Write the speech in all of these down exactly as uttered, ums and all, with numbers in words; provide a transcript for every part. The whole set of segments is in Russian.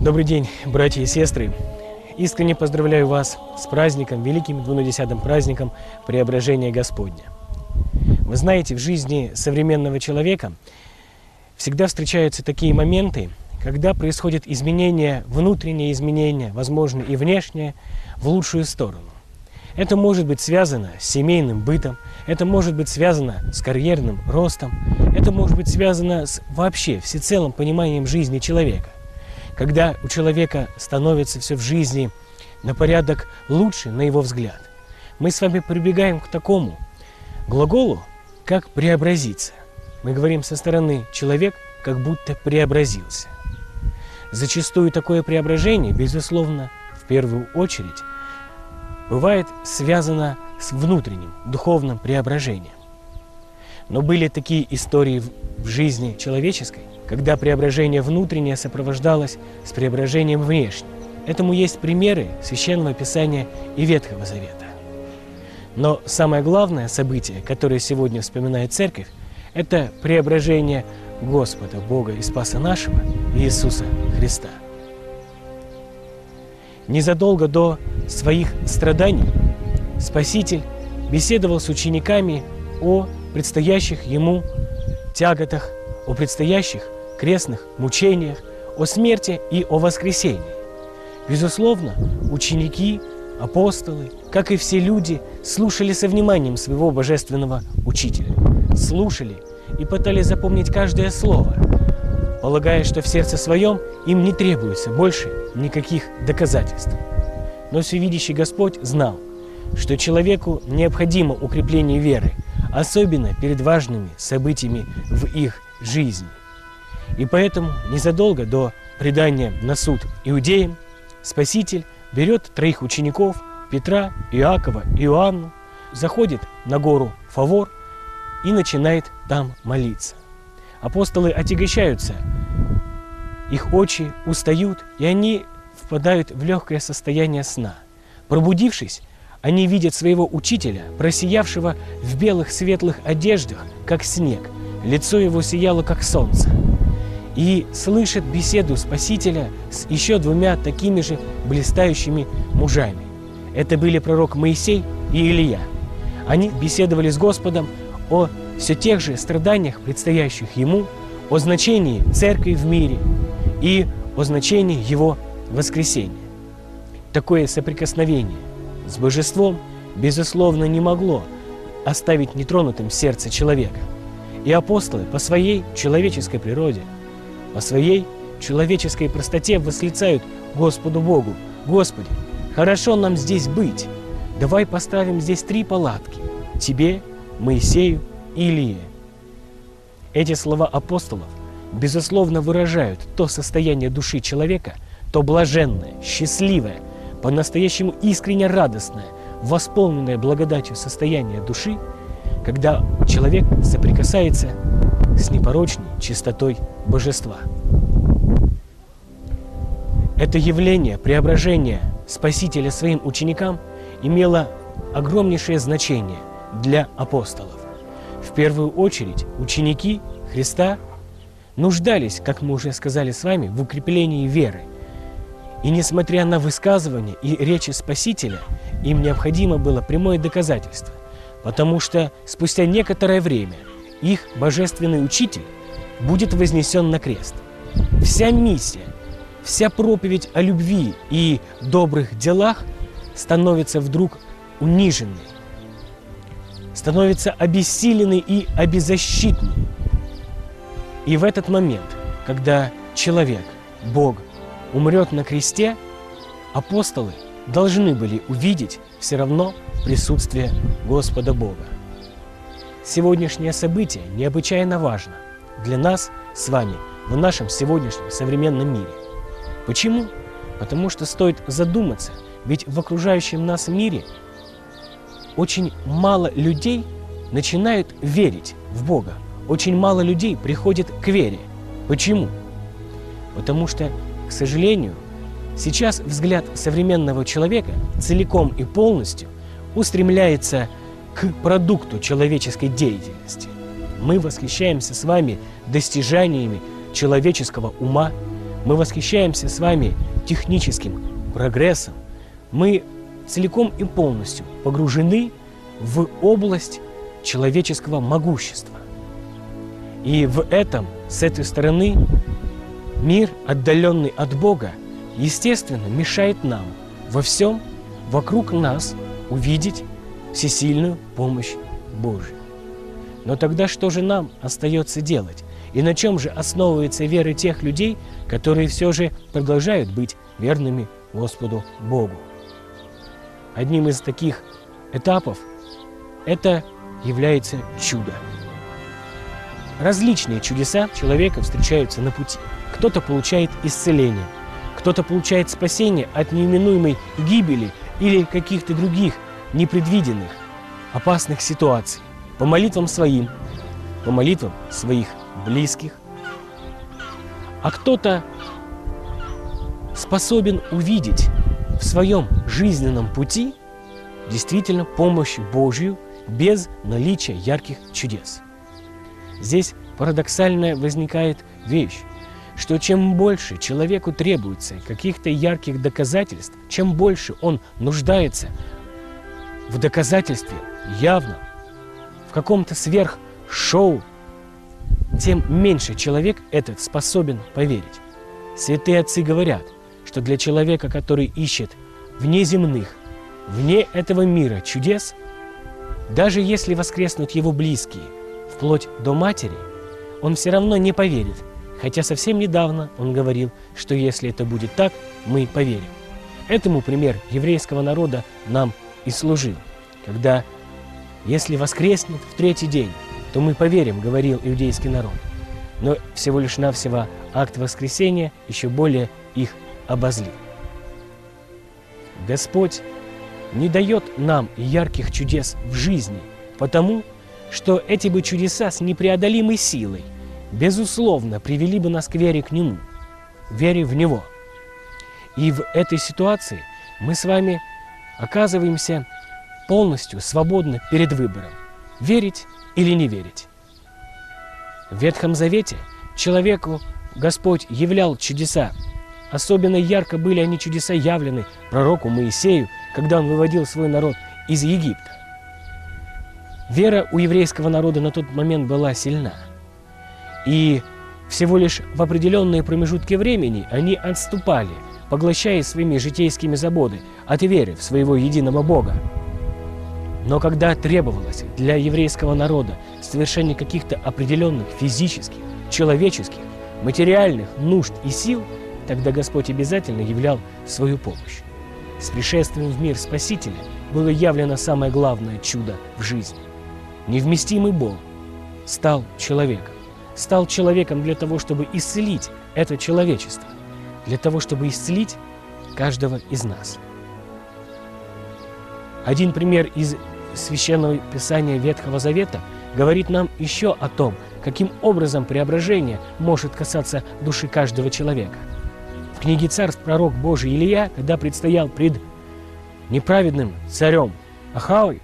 Добрый день, братья и сестры! Искренне поздравляю вас с праздником, великим двунадесятым праздником Преображения Господня. Вы знаете, в жизни современного человека всегда встречаются такие моменты, когда происходят изменения, внутренние изменения, возможно, и внешние, в лучшую сторону. Это может быть связано с семейным бытом, это может быть связано с карьерным ростом, это может быть связано с вообще всецелым пониманием жизни человека. Когда у человека становится все в жизни на порядок лучше, на его взгляд, мы с вами прибегаем к такому глаголу, как «преобразиться». Мы говорим со стороны «человек как будто преобразился». Зачастую такое преображение, безусловно, в первую очередь, бывает связано с внутренним, духовным преображением. Но были такие истории в жизни человеческой, когда преображение внутреннее сопровождалось с преображением внешним. Этому есть примеры Священного Писания и Ветхого Завета. Но самое главное событие, которое сегодня вспоминает Церковь, это преображение Господа, Бога и Спаса нашего, Иисуса Христа. Незадолго до своих страданий Спаситель беседовал с учениками о предстоящих Ему тяготах, о предстоящих крестных мучениях, о смерти и о воскресении. Безусловно, ученики, апостолы, как и все люди, слушали со вниманием своего божественного учителя. Слушали и пытались запомнить каждое слово, полагая, что в сердце своем им не требуется больше никаких доказательств. Но всевидящий Господь знал, что человеку необходимо укрепление веры, особенно перед важными событиями в их жизни. И поэтому незадолго до предания на суд иудеям Спаситель берет троих учеников Петра, Иакова и Иоанну, заходит на гору Фавор и начинает там молиться. Апостолы отягощаются, их очи устают, и они впадают в легкое состояние сна. Пробудившись, они видят своего учителя, просиявшего в белых светлых одеждах, как снег. Лицо его сияло, как солнце. И слышат беседу Спасителя с еще двумя такими же блистающими мужами. Это были пророк Моисей и Илия. Они беседовали с Господом о все тех же страданиях, предстоящих Ему, о значении Церкви в мире и о значении Его воскресения. Такое соприкосновение с Божеством, безусловно, не могло оставить нетронутым сердце человека. И апостолы по своей человеческой природе, по своей человеческой простоте восклицают Господу Богу: «Господи, хорошо нам здесь быть. Давай поставим здесь три палатки – Тебе, Моисею и Илии». Эти слова апостолов, безусловно, выражают то состояние души человека, то блаженное, счастливое, по-настоящему искренне радостное, восполненное благодатью состояние души, когда человек соприкасается с непорочной чистотой Божества. Это явление преображения Спасителя своим ученикам имело огромнейшее значение для апостолов. В первую очередь ученики Христа нуждались, как мы уже сказали с вами, в укреплении веры. И несмотря на высказывания и речи Спасителя, им необходимо было прямое доказательство, потому что спустя некоторое время их божественный учитель будет вознесен на крест. Вся миссия, вся проповедь о любви и добрых делах становится вдруг униженной, становится обессиленной и обеззащитной. И в этот момент, когда человек, Бог, умрет на кресте, апостолы должны были увидеть все равно присутствие Господа Бога. Сегодняшнее событие необычайно важно для нас с вами в нашем сегодняшнем современном мире. Почему? Потому что стоит задуматься, ведь в окружающем нас мире очень мало людей начинают верить в Бога. Очень мало людей приходит к вере. Почему? Потому что, к сожалению, сейчас взгляд современного человека целиком и полностью устремляется к продукту человеческой деятельности. Мы восхищаемся с вами достижениями человеческого ума, мы восхищаемся с вами техническим прогрессом, мы целиком и полностью погружены в область человеческого могущества. И в этом, с этой стороны, мир, отдаленный от Бога, естественно, мешает нам во всем вокруг нас увидеть всесильную помощь Божию. Но тогда что же нам остается делать? И на чем же основывается вера тех людей, которые все же продолжают быть верными Господу Богу? Одним из таких этапов это является чудо. Различные чудеса человека встречаются на пути. Кто-то получает исцеление, кто-то получает спасение от неименуемой гибели или каких-то других непредвиденных, опасных ситуаций по молитвам своим, по молитвам своих близких. А кто-то способен увидеть в своем жизненном пути действительно помощь Божью без наличия ярких чудес. Здесь парадоксальная возникает вещь, что чем больше человеку требуется каких-то ярких доказательств, чем больше он нуждается в доказательстве явном, в каком-то сверхшоу, тем меньше человек этот способен поверить. Святые отцы говорят, что для человека, который ищет вне земных, вне этого мира чудес, даже если воскреснут его близкие, вплоть до матери, он все равно не поверит, хотя совсем недавно он говорил, что если это будет так, мы поверим. Этому пример еврейского народа нам и служил, когда «если воскреснет в третий день, то мы поверим», говорил иудейский народ. Но всего лишь навсего акт воскресения еще более их обозлил. Господь не дает нам ярких чудес в жизни, потому что эти бы чудеса с непреодолимой силой, безусловно, привели бы нас к вере к Нему, вере в Него. И в этой ситуации мы с вами оказываемся полностью свободны перед выбором – верить или не верить. В Ветхом Завете человеку Господь являл чудеса. Особенно ярко были они чудеса явлены пророку Моисею, когда он выводил свой народ из Египта. Вера у еврейского народа на тот момент была сильна. И всего лишь в определенные промежутки времени они отступали, поглощая своими житейскими заботами от веры в своего единого Бога. Но когда требовалось для еврейского народа совершение каких-то определенных физических, человеческих, материальных нужд и сил, тогда Господь обязательно являл свою помощь. С пришествием в мир Спасителя было явлено самое главное чудо в жизни. Невместимый Бог стал человеком. Стал человеком для того, чтобы исцелить это человечество, для того, чтобы исцелить каждого из нас. Один пример из Священного Писания Ветхого Завета говорит нам еще о том, каким образом преображение может касаться души каждого человека. В книге Царств пророк Божий Илия, когда предстоял пред неправедным царем Ахавой,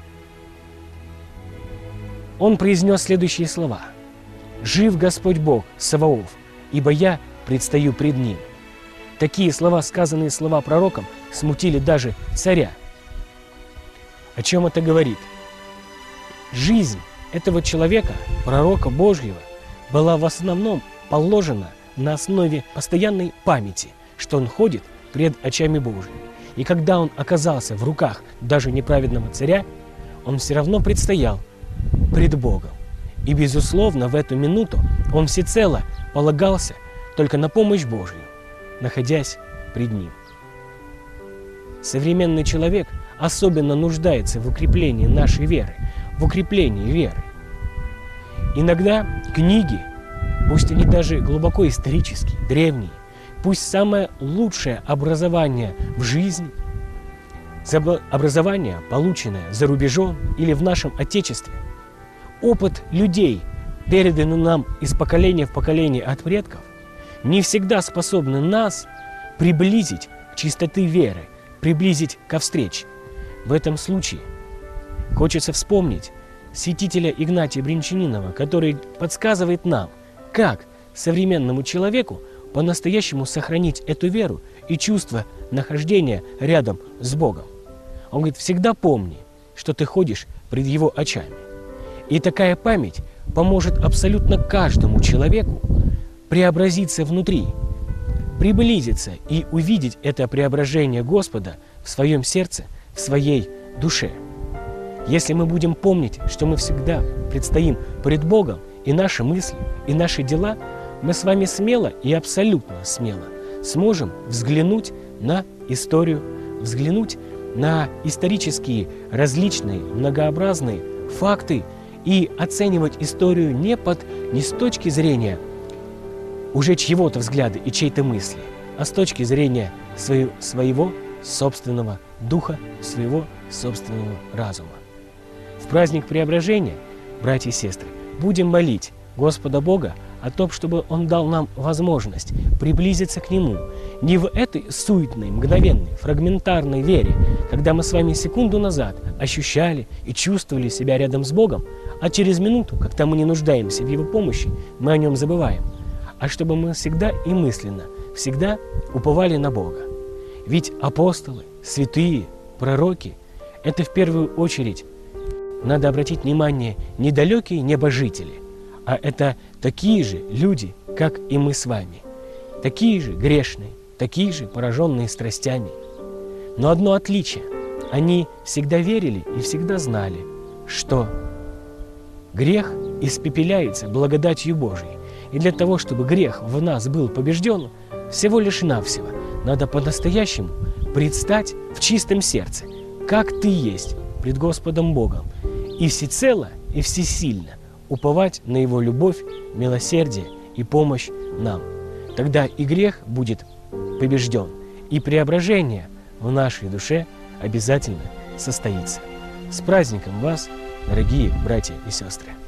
он произнес следующие слова: «Жив Господь Бог Саваоф, ибо я предстаю пред Ним». Такие слова, сказанные слова пророком, смутили даже царя. О чем это говорит? Жизнь этого человека, пророка Божьего, была в основном положена на основе постоянной памяти, что он ходит пред очами Божьими. И когда он оказался в руках даже неправедного царя, он все равно предстоял пред Богом. И, безусловно, в эту минуту он всецело полагался только на помощь Божью, находясь пред Ним. Современный человек особенно нуждается в укреплении нашей веры, в укреплении веры. Иногда книги, пусть они даже глубоко исторические, древние, пусть самое лучшее образование в жизни, образование, полученное за рубежом или в нашем Отечестве, опыт людей, переданный нам из поколения в поколение от предков, не всегда способны нас приблизить к чистоте веры, приблизить ко встрече. В этом случае хочется вспомнить святителя Игнатия Бринчанинова, который подсказывает нам, как современному человеку по-настоящему сохранить эту веру и чувство нахождения рядом с Богом. Он говорит, всегда помни, что ты ходишь пред Его очами. И такая память поможет абсолютно каждому человеку преобразиться внутри, приблизиться и увидеть это преображение Господа в своем сердце, в своей душе. Если мы будем помнить, что мы всегда предстоим пред Богом, и наши мысли, и наши дела, мы с вами смело и абсолютно смело сможем взглянуть на историю, взглянуть на исторические различные многообразные факты и оценивать историю не, под, не с точки зрения уже чьего-то взгляда и чьей-то мысли, а с точки зрения своего, своего собственного духа, своего собственного разума. В праздник Преображения, братья и сестры, будем молить Господа Бога о том, чтобы Он дал нам возможность приблизиться к Нему не в этой суетной, мгновенной, фрагментарной вере, когда мы с вами секунду назад ощущали и чувствовали себя рядом с Богом, а через минуту, когда мы не нуждаемся в Его помощи, мы о Нем забываем, а чтобы мы всегда и мысленно, всегда уповали на Бога. Ведь апостолы, святые, пророки – это в первую очередь, надо обратить внимание, недалекие небожители, а это такие же люди, как и мы с вами, такие же грешные, такие же пораженные страстями. Но одно отличие – они всегда верили и всегда знали, что грех испепеляется благодатью Божией. И для того, чтобы грех в нас был побежден, всего лишь навсего надо по-настоящему предстать в чистом сердце, как ты есть пред Господом Богом, и всецело, и всесильно уповать на Его любовь, милосердие и помощь нам. Тогда и грех будет побежден, и преображение в нашей душе обязательно состоится. С праздником вас, дорогие братья и сестры!